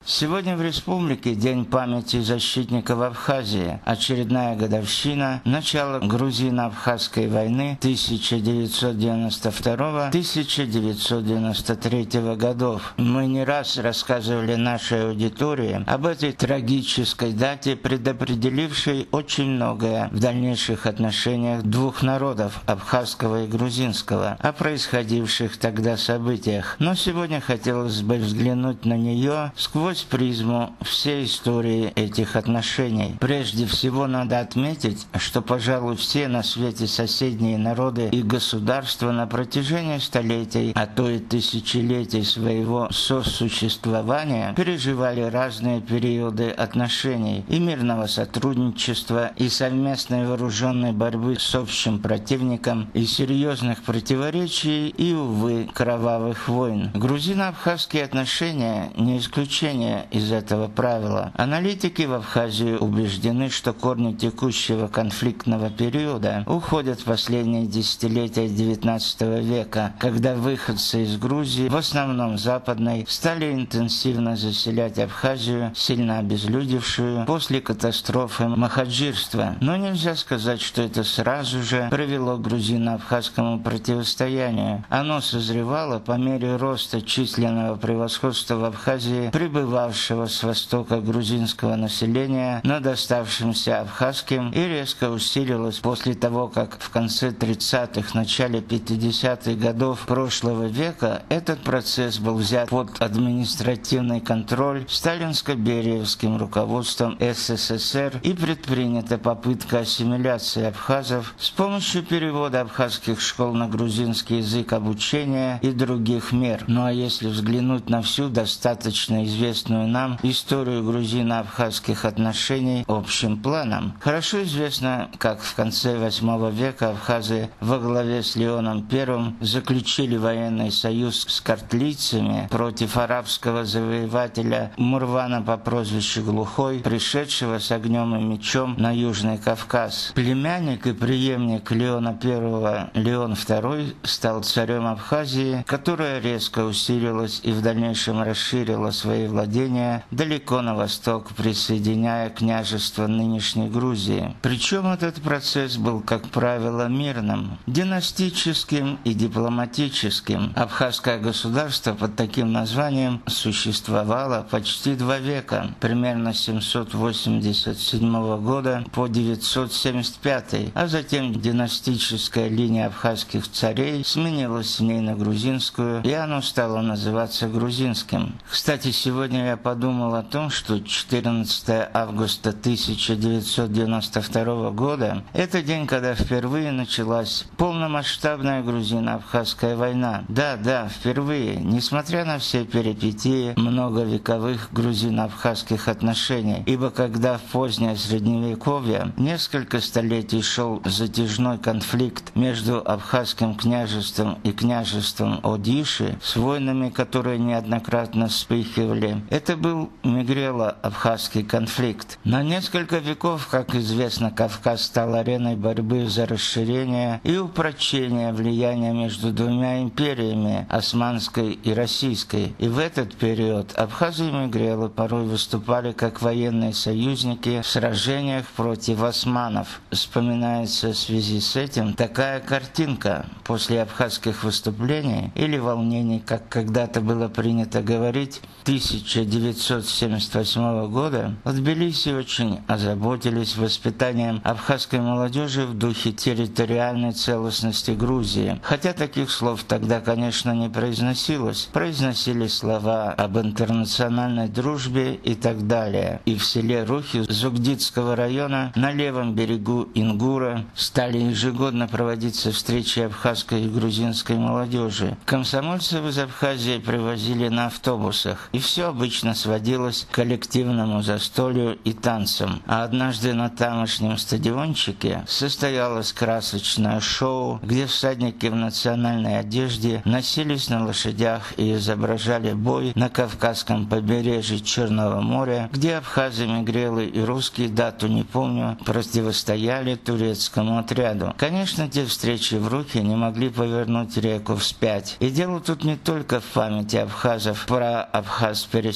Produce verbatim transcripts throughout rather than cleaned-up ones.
Сегодня в республике День памяти защитников Абхазии, очередная годовщина начала грузино-абхазской войны тысяча девятьсот девяносто второго — тысяча девятьсот девяносто третьего годов. Мы не раз рассказывали нашей аудитории об этой трагической дате, предопределившей очень многое в дальнейших отношениях двух народов, абхазского и грузинского, о происходивших тогда событиях. Но сегодня хотелось бы взглянуть на нее сквозь призму всей истории этих отношений. Прежде всего надо отметить, что, пожалуй, все на свете соседние народы и государства на протяжении столетий, а то и тысячелетий своего сосуществования переживали разные периоды отношений и мирного сотрудничества, и совместной вооруженной борьбы с общим противником, и серьезных противоречий, и, увы, кровавых войн. Грузино-абхазские отношения не исключение из этого правила. Аналитики в Абхазии убеждены, что корни текущего конфликтного периода уходят в последние десятилетия девятнадцатого века, когда выходцы из Грузии, в основном западной, стали интенсивно заселять Абхазию, сильно обезлюдевшую после катастрофы махаджирства. Но нельзя сказать, что это сразу же привело к грузино-абхазскому противостоянию. Оно созревало по мере роста численного превосходства в Абхазии прибывавшего с востока грузинского населения над оставшимся абхазским и резко усилилось после того, как в конце тридцатых, начале пятидесятых годов прошлого века этот процесс был взят под административный контроль сталинско-бериевским руководством СССР и предпринята попытка ассимиляции абхазов с помощью перевода абхазских школ на грузинский язык, обучения и других мер. Ну а если взглянуть на всю достаточно известную нам историю грузино-абхазских отношений общим планом. Хорошо известно, как в конце восьмого века абхазы во главе с Леоном Первым заключили военный союз с картлийцами против арабского завоевателя Мурвана по прозвищу Глухой, пришедшего с огнем и мечом на Южный Кавказ. Племянник и преемник Леона Первого, Леон Второй, стал царем Абхазии, которая резко усилилась и в дальнейшем расширила свои владения далеко на восток, присоединяя княжество нынешней Грузии. Причем этот процесс был, как правило, мирным, династическим и дипломатическим. Абхазское государство под таким названием существовало почти два века, примерно с семьсот восемьдесят седьмого года по девятьсот семьдесят пятый, а затем династическая линия абхазских царей сменилась в ней на грузинскую, и оно стало называться грузинским. Кстати, сегодня я подумал о том, что четырнадцатого августа тысяча девятьсот девяносто второго года – это день, когда впервые началась полномасштабная грузино-абхазская война. Да, да, впервые, несмотря на все перипетии многовековых грузино-абхазских отношений, ибо когда в позднее Средневековье несколько столетий шел затяжной конфликт между Абхазским княжеством и княжеством Одиши с войнами, которые неоднократно вспыхивали, это был мигрело-абхазский конфликт. На несколько веков, как известно, Кавказ стал ареной борьбы за расширение и упрочение влияния между двумя империями, османской и российской. И в этот период абхазы и мигрелы порой выступали как военные союзники в сражениях против османов. Вспоминается в связи с этим такая картинка. После абхазских выступлений или волнений, как когда-то было принято говорить, тысяча девятьсот семьдесят восьмого года в Тбилиси очень озаботились воспитанием абхазской молодежи в духе территориальной целостности Грузии. Хотя таких слов тогда, конечно, не произносилось. Произносились слова об интернациональной дружбе и так далее. И в селе Рухи Зугдитского района на левом берегу Ингура стали ежегодно проводиться встречи абхазской и грузинской молодежи. Комсомольцев из Абхазии привозили на автобусах. И все обычно сводилось к коллективному застолью и танцам. А однажды на тамошнем стадиончике состоялось красочное шоу, где всадники в национальной одежде носились на лошадях и изображали бой на Кавказском побережье Черного моря, где абхазы, мигрелы и русские, дату не помню, противостояли турецкому отряду. Конечно, те встречи в Рухе не могли повернуть реку вспять. И дело тут не только в памяти абхазов про абхаз переселенцев,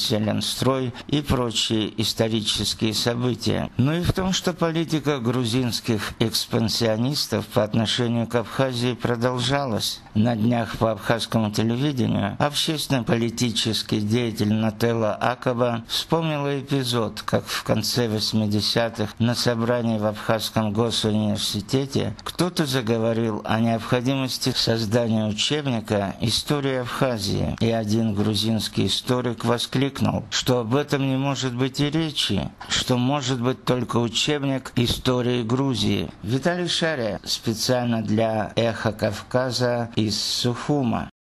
Селенстрой и прочие исторические события, но и в том, что политика грузинских экспансионистов по отношению к Абхазии продолжалась. На днях по абхазскому телевидению общественно-политический деятель Нателла Акаба вспомнила эпизод, как в конце восьмидесятых на собрании в Абхазском госуниверситете кто-то заговорил о необходимости создания учебника «История Абхазии», и один грузинский историк воскликнул, что об этом не может быть и речи, что может быть только учебник истории Грузии. Виталий Шария специально для «Эхо Кавказа» из Сухума.